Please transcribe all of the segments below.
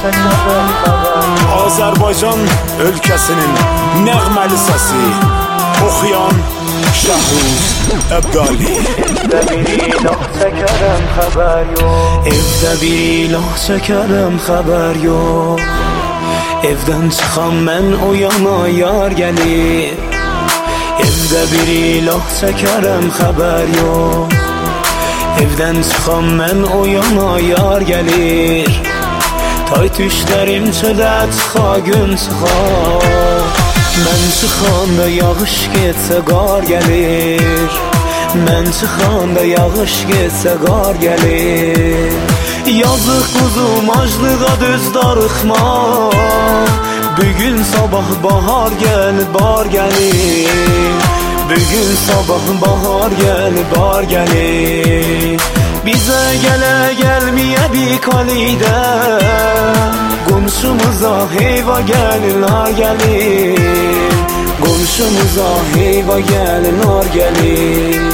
Azərbaycan ölkəsinin nəğməli səsi oxuyan Şahruz Əbqali. Evdə bir ilah çəkərəm, xəbər yox. Evdə bir ilah çəkərəm, xəbər yox. Evdən çıxan mən o yana yar gəlir. Evdə bir ilah çəkərəm, xəbər yox. Evdən çıxan mən o yana yar gəlir. Tay düşlərim çölə çıxa gün çıxa. Mən çıxanda yağış getsə qar gəlir. Mən çıxanda yağış getsə qar gəlir. Yazıq quzum aclığa düz darıxma. Bugün sabah bahar gəl bar gəlir. Bugün sabah bahar gəl bar gəlir. Bizə gələ gəlməyə bir kalidə. Qonşumuza heyva gəlir nar gəlir. Qonşumuza heyva gəlir nar gəlir.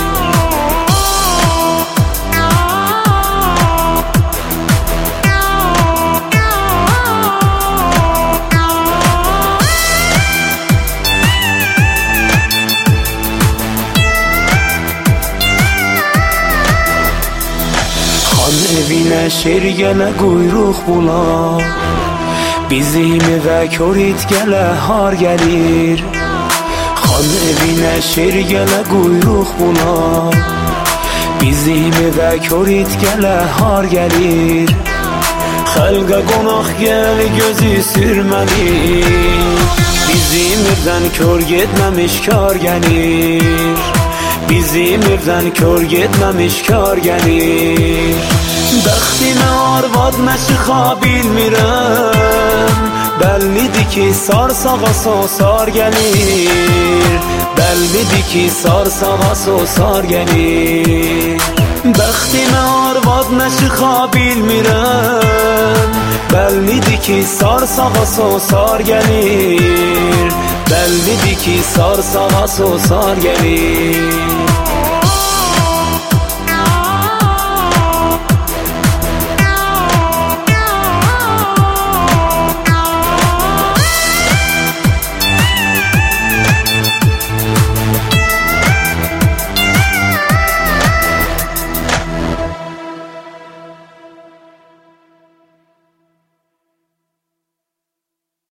Evinə şer gələ quyruq bula. Bizim evə körit gələ har gəlir. Xan evinə şer gələ quyruq bula. Bizim evə körit gələ har gəlir. Xəlqə qonaq gəl gözü sürməli. Bizim evdən kör getməmiş kar gəlir. Bizim evdən kör getməmiş kar gəlir. Bəxtimə arvad nə çıxa bilmirəm. Bəllidir ki sarsağa sosar gəlir. Bəllidir ki sarsağa sosar gəlir. Bəxtimə arvad nə çıxa bilmirəm. Bəllidir ki sarsağa sosar gəlir. Bəllidir ki sarsağa sosar gəlir.